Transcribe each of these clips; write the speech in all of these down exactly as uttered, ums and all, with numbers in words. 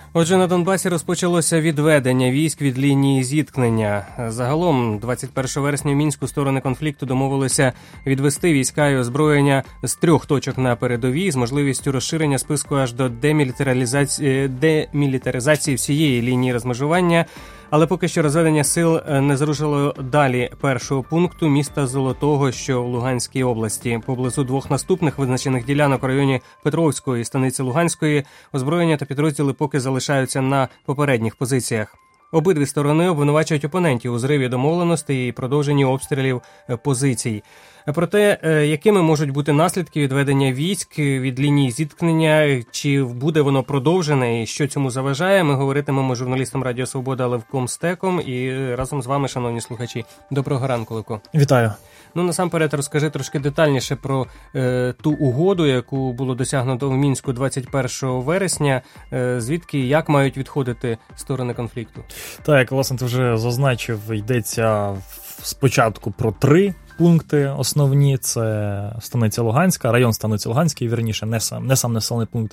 Отже, на Донбасі розпочалося відведення військ від лінії зіткнення. Загалом, двадцять першого вересня в Мінську сторони конфлікту домовилися відвести війська і озброєння з трьох точок на передовій з можливістю розширення списку аж до демілітаризації, демілітаризації всієї лінії розмежування. Але поки що розведення сил не зрушило далі першого пункту міста Золотого, що в Луганській області. Поблизу двох наступних визначених ділянок у районі Петровської і станиці Луганської озброєння та підрозділи поки залишаються на попередніх позиціях. Обидві сторони обвинувачують опонентів у зриві домовленостей і продовженні обстрілів позицій. Про те, якими можуть бути наслідки відведення військ від лінії зіткнення, чи буде воно продовжене і що цьому заважає, ми говоритимемо з журналістом Радіо Свобода Левком Стеком і разом з вами, шановні слухачі. Доброго ранку, Левко. Вітаю. Ну, насамперед, розкажи трошки детальніше про е, ту угоду, яку було досягнуто в Мінську двадцять першого вересня. Е, звідки і як мають відходити сторони конфлікту? Так, як, власне, ти вже зазначив, йдеться спочатку про три пункти основні. Це станиця Луганська, район станиці Луганський, вірніше, не сам, не сам населений пункт,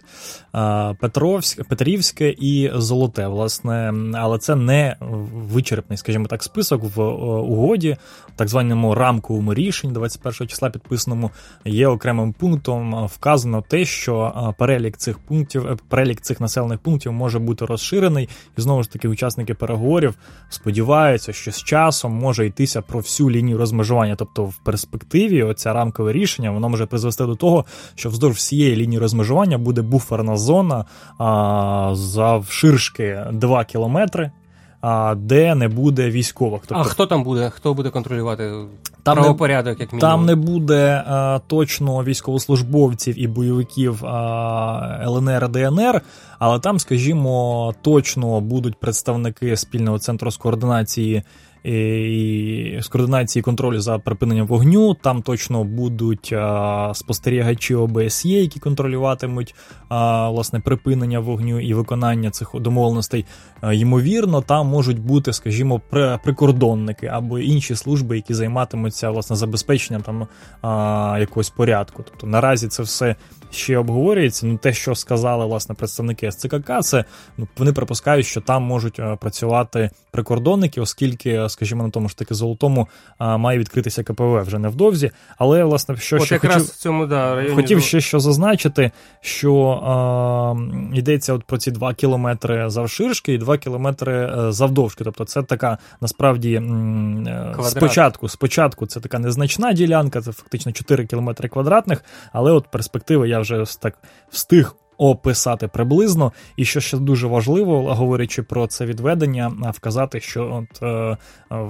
а Петровськ, Петрівське і Золоте, власне. Але це не вичерпний, скажімо так, список в угоді, в так званому рамковому рішенні двадцять першого числа підписаному є окремим пунктом вказано те, що перелік цих пунктів, перелік цих населених пунктів може бути розширений. І знову ж таки учасники переговорів сподіваються, що з часом може йтися про всю лінію розмежування. Тобто в перспективі оця рамкове рішення, воно може призвести до того, що вздовж всієї лінії розмежування буде буферна зона а, завширшки два кілометри, а, де не буде військових. Тобто, а хто там буде? Хто буде контролювати правопорядок, як мінімум? Там не буде а, точно військовослужбовців і бойовиків а, ел ен ер, де ен ер, але там, скажімо, точно будуть представники спільного центру з координації і з координації контролю за припиненням вогню, там точно будуть а, спостерігачі о бе ес є, які контролюватимуть а, власне припинення вогню і виконання цих домовленостей. А, ймовірно, там можуть бути, скажімо, прикордонники або інші служби, які займатимуться власне забезпеченням там а, якогось порядку. Тобто наразі це все ще обговорюється. Ну, те, що сказали власне представники ес це ка ка, це ну, вони припускають, що там можуть а, працювати прикордонники, оскільки, скажімо, на тому ж таки Золотому а, має відкритися ка пе ве вже невдовзі. Але, власне, що От ще хотів, в цьому, да, районі... хотів ще що зазначити, що а, йдеться от про ці два кілометри завширшки і два кілометри завдовжки. Тобто це така, насправді, м, спочатку, спочатку це така незначна ділянка, це фактично чотири кілометри квадратних, але от перспективи я вже так встиг описати приблизно. І що ще дуже важливо, говорячи про це відведення, вказати, що от е, е,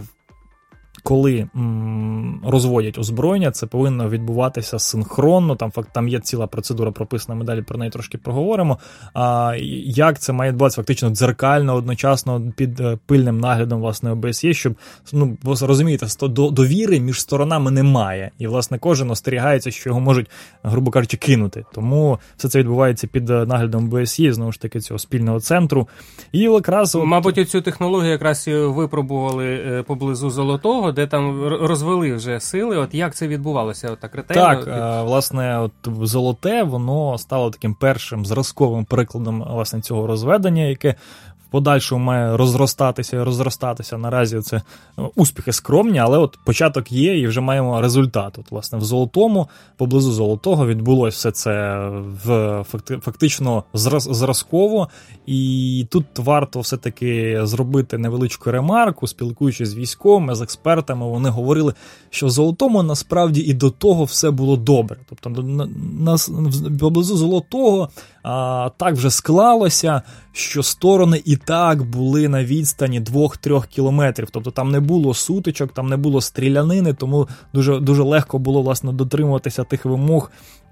коли м, розводять озброєння, це повинно відбуватися синхронно, там, факт, там є ціла процедура прописана, ми далі про неї трошки проговоримо. А як це має відбуватися фактично дзеркально, одночасно, під пильним наглядом, власне, о бе ес є, щоб, ну, ви розумієте, довіри між сторонами немає. І, власне, кожен остерігається, що його можуть, грубо кажучи, кинути. Тому все це відбувається під наглядом о бе ес є, знову ж таки, цього спільного центру. І якраз... От... Мабуть, цю технологію якраз випробували поблизу Золотого, де там розвели вже сили. От як це відбувалося? От так ретельно? Так, власне, от Золоте, воно стало таким першим зразковим прикладом, власне, цього розведення, яке в подальшому має розростатися і розростатися. Наразі це успіхи скромні, але от початок є і вже маємо результат. От, власне, в Золотому, поблизу Золотого відбулося все це в фактично зразково. І тут варто все-таки зробити невеличку ремарку, спілкуючись з військовими, з експертами, вони говорили, що в Золотому насправді і до того все було добре. Тобто на, на, поблизу Золотого а, так вже склалося, що сторони і так були на відстані двох-трьох кілометрів. Тобто там не було сутичок, там не було стрілянини, тому дуже, дуже легко було, власне, дотримуватися тих вимог.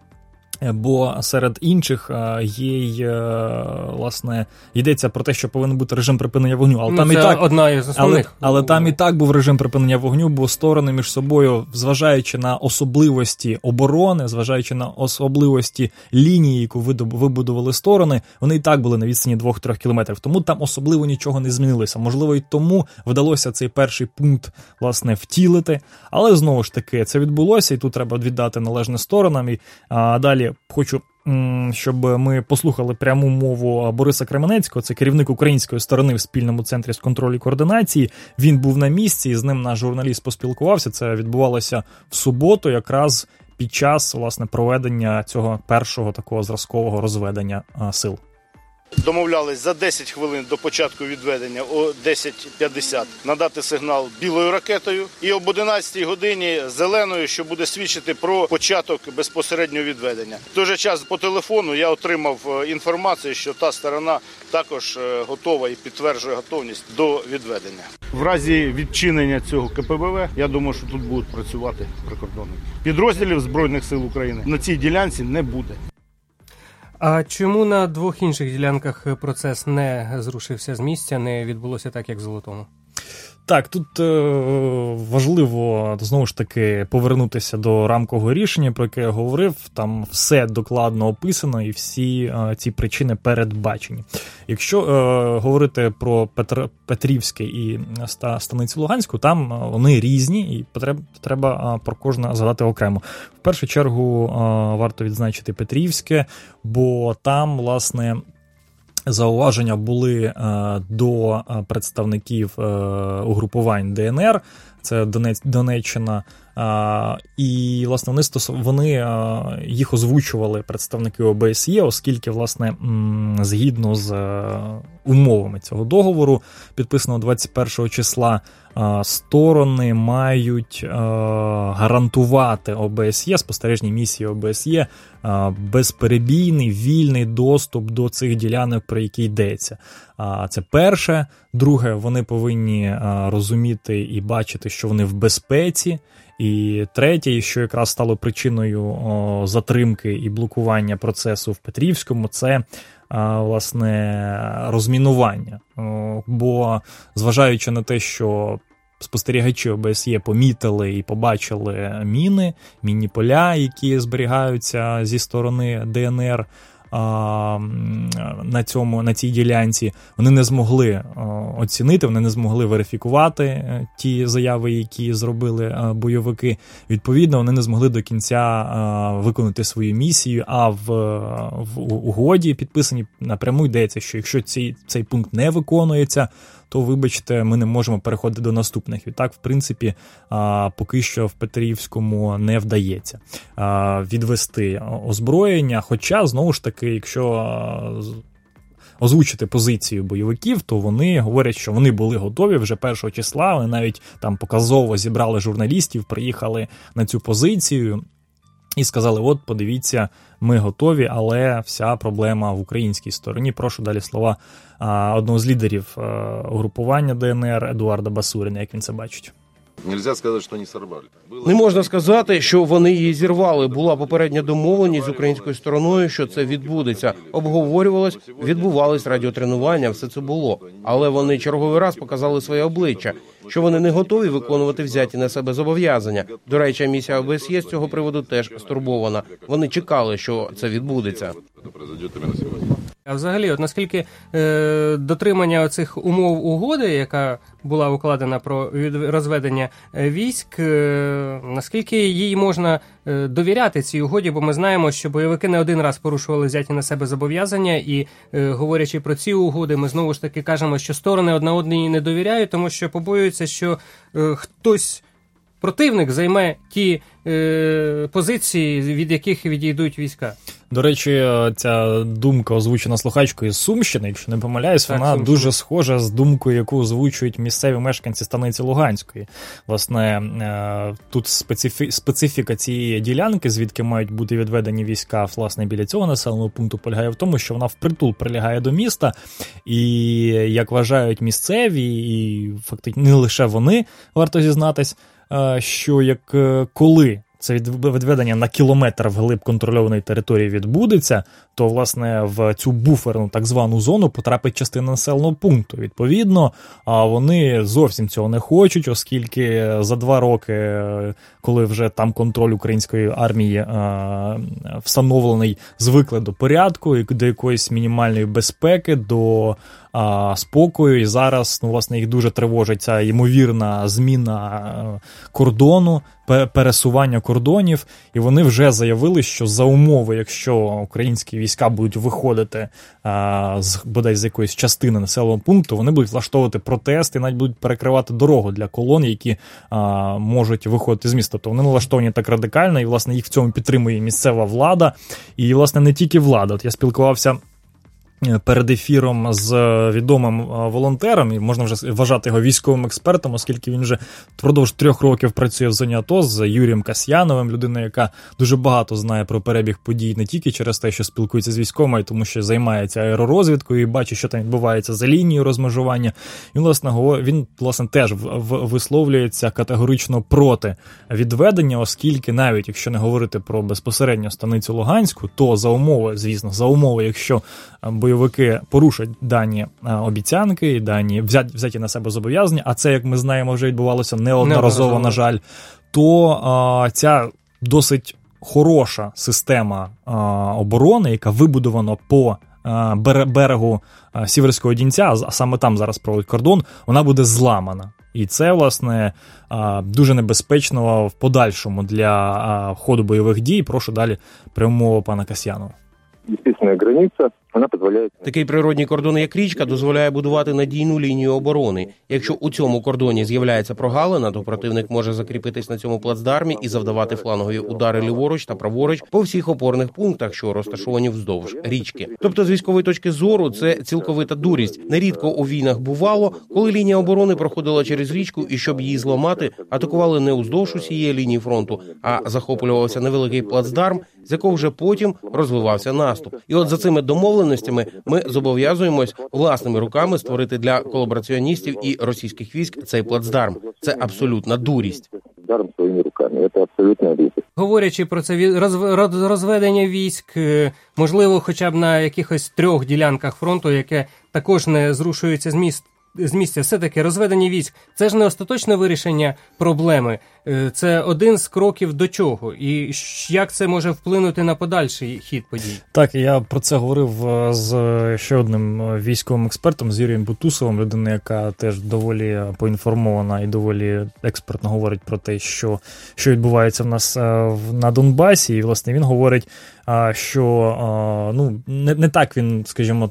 Бо серед інших є й, власне, йдеться про те, що повинен бути режим припинення вогню. Але ну, там це і так, одна із основних. Але, але там і так був режим припинення вогню, бо сторони між собою, зважаючи на особливості оборони, зважаючи на особливості лінії, яку вибудували сторони, вони і так були на відстані двох-трьох кілометрів. Тому там особливо нічого не змінилося. Можливо, і тому вдалося цей перший пункт, власне, втілити. Але, знову ж таки, це відбулося, і тут треба віддати належне сторонам. І а, далі хочу щоб ми послухали пряму мову Бориса Кременецького, це керівник української сторони в спільному центрі з контролю і координації. Він був на місці, і з ним наш журналіст поспілкувався. Це відбувалося в суботу, якраз під час, власне, проведення цього першого такого зразкового розведення а, сил. Домовлялись за десять хвилин до початку відведення о десять п'ятдесят надати сигнал білою ракетою і об одинадцятій годині зеленою, що буде свідчити про початок безпосереднього відведення. В той же час по телефону я отримав інформацію, що та сторона також готова і підтверджує готовність до відведення. В разі відчинення цього ка пе бе ве, я думаю, що тут будуть працювати прикордонники. Підрозділів Збройних сил України на цій ділянці не буде. А чому на двох інших ділянках процес не зрушився з місця, не відбулося так, як в Золотому? Так, тут е, важливо, знову ж таки, повернутися до рамкового рішення, про яке я говорив. Там все докладно описано і всі е, ці причини передбачені. Якщо е, говорити про Петр, Петрівське і Станицю Луганську, там вони різні і потреб, треба про кожне згадати окремо. В першу чергу е, варто відзначити Петрівське, бо там, власне, зауваження були е, до представників е, угрупувань де ен ер, це Донець, Донеччина, е, і, власне, вони, стос... вони е, їх озвучували представники о бе ес є, оскільки, власне, м, згідно з е, умовами цього договору, підписаного двадцять першого числа, е, сторони мають е, гарантувати о бе ес є, спостережній місії о бе ес є, е, безперебійний, вільний доступ до цих ділянок, про які йдеться. Е, це перше. Друге, вони повинні е, розуміти і бачити, що вони в безпеці. І третє, що якраз стало причиною о, затримки і блокування процесу в Петрівському, це, а, власне, розмінування. О, бо, зважаючи на те, що спостерігачі о бе ес є помітили і побачили міни, мінні поля, які зберігаються зі сторони де ен ер, на цьому, на цій ділянці, вони не змогли оцінити, вони не змогли верифікувати ті заяви, які зробили бойовики. Відповідно, вони не змогли до кінця виконати свою місію, а в, в угоді підписані напряму йдеться, що якщо цей, цей пункт не виконується, то, вибачте, ми не можемо переходити до наступних. Відтак, в принципі, поки що в Петрівському не вдається відвести озброєння, хоча, знову ж таки, якщо озвучити позицію бойовиків, то вони говорять, що вони були готові вже першого числа, вони навіть там показово зібрали журналістів, приїхали на цю позицію і сказали, от, подивіться, ми готові, але вся проблема в українській стороні. Прошу далі слова одного з лідерів угрупування де ен ер Едуарда Басуріна, як він це бачить. Нельзя сказати, що вони сорвали. Не можна сказати, що вони її зірвали. Була попередня домовленість з українською стороною, що це відбудеться. Обговорювалось, відбувались радіотренування, все це було. Але вони черговий раз показали своє обличчя, що вони не готові виконувати взяті на себе зобов'язання. До речі, місія о бе ес є з цього приводу теж стурбована. Вони чекали, що це відбудеться. А взагалі, от наскільки е, дотримання оцих умов угоди, яка була укладена про розведення військ, е, наскільки їй можна е, довіряти цій угоді, бо ми знаємо, що бойовики не один раз порушували взяті на себе зобов'язання, і е, говорячи про ці угоди, ми знову ж таки кажемо, що сторони одна одній не довіряють, тому що побоюються, що е, хтось, противник, займе ті е, позиції, від яких відійдуть війська. До речі, ця думка, озвучена слухачкою з Сумщини, якщо не помиляюсь, так, вона Сумщина. Дуже схожа з думкою, яку озвучують місцеві мешканці Станиці Луганської. Власне, тут специфі... специфіка цієї ділянки, звідки мають бути відведені війська, власне, біля цього населеного пункту, полягає в тому, що вона впритул прилягає до міста, і, як вважають місцеві, і фактично не лише вони, варто зізнатись, що як коли це відведення на кілометр вглиб контрольованої території відбудеться, то, власне, в цю буферну так звану зону потрапить частина населеного пункту. Відповідно, вони зовсім цього не хочуть, оскільки за два роки, коли вже там контроль української армії встановлений, звикли до порядку, до якоїсь мінімальної безпеки, до спокою, і зараз, ну, власне, їх дуже тривожить ця ймовірна зміна кордону пересування кордонів, і вони вже заявили, що за умови, якщо українські війська будуть виходити а, з, бодай з якоїсь частини населеного пункту, вони будуть влаштовувати протести і навіть будуть перекривати дорогу для колон, які а, можуть виходити з міста. Тобто вони налаштовані так радикально, і, власне, їх в цьому підтримує місцева влада, і, власне, не тільки влада. От я спілкувався перед ефіром з відомим волонтером, і можна вже вважати його військовим експертом, оскільки він вже впродовж трьох років працює в зоні АТО з Юрієм Касьяновим, людиною, яка дуже багато знає про перебіг подій не тільки через те, що спілкується з військовими, а й тому, що займається аеророзвідкою і бачить, що там відбувається за лінією розмежування. І, власне, він, власне, теж висловлюється категорично проти відведення, оскільки навіть, якщо не говорити про безпосередньо станицю Луганську, то за умови, звісно, за умови, якщо бойовики порушать дані обіцянки і дані взяті на себе зобов'язання, а це, як ми знаємо, вже відбувалося неодноразово, на жаль, то а, ця досить хороша система а, оборони, яка вибудована по а, берегу а, Сіверського Дінця, а саме там зараз проводить кордон, вона буде зламана. І це, власне, а, дуже небезпечно в подальшому для а, ходу бойових дій. Прошу далі пряму мову пана Касьянова. Естественная граница, вона дозволяє... Такий природній кордон, як річка, дозволяє будувати надійну лінію оборони. Якщо у цьому кордоні з'являється прогалина, то противник може закріпитись на цьому плацдармі і завдавати флангові удари ліворуч та праворуч по всіх опорних пунктах, що розташовані вздовж річки. Тобто, з військової точки зору, це цілковита дурість. Нерідко у війнах бувало, коли лінія оборони проходила через річку, і щоб її зламати, атакували не уздовж усієї лінії фронту, а захоплювався невеликий плацдарм, з якого вже потім розвивався наступ. І от за цими домовленостями ми зобов'язуємось власними руками створити для колабораціоністів і російських військ цей плацдарм. Це абсолютна дурість. Плацдарм своїми руками, це абсолютна дурість. Говорячи про це розведення військ, можливо, хоча б на якихось трьох ділянках фронту, яке також не зрушується з міст, з місця, все-таки розведення військ – це ж не остаточне вирішення проблеми, це один з кроків до чого. І як це може вплинути на подальший хід подій? Так, я про це говорив з ще одним військовим експертом, з Юрієм Бутусовим, людина, яка теж доволі поінформована і доволі експертно говорить про те, що, що відбувається в нас на Донбасі. І, власне, він говорить, що ну, не, не так він, скажімо,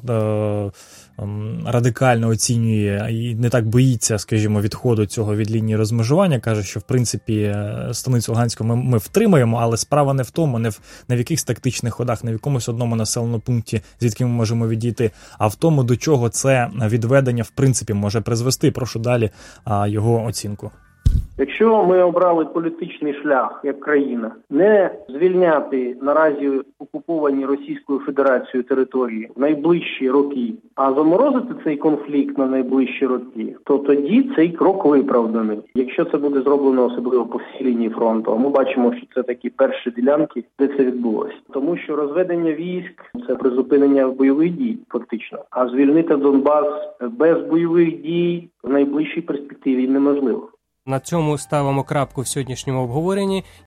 радикально оцінює і не так боїться, скажімо, відходу цього від лінії розмежування. Каже, що, в принципі, станицю Луганську ми, ми втримаємо, але справа не в тому, не в, не в якихось тактичних ходах, не в якомусь одному населеному пункті, звідки ми можемо відійти, а в тому, до чого це відведення, в принципі, може призвести. Прошу далі а, його оцінку. Якщо ми обрали політичний шлях як країна, не звільняти наразі окуповані Російською Федерацією території в найближчі роки, а заморозити цей конфлікт на найближчі роки, то тоді цей крок виправданий. Якщо це буде зроблено особливо по всій лінії фронту, а ми бачимо, що це такі перші ділянки, де це відбулося. Тому що розведення військ – це призупинення бойових дій, фактично. А звільнити Донбас без бойових дій в найближчій перспективі неможливо. На цьому ставимо крапку в сьогоднішньому обговоренні.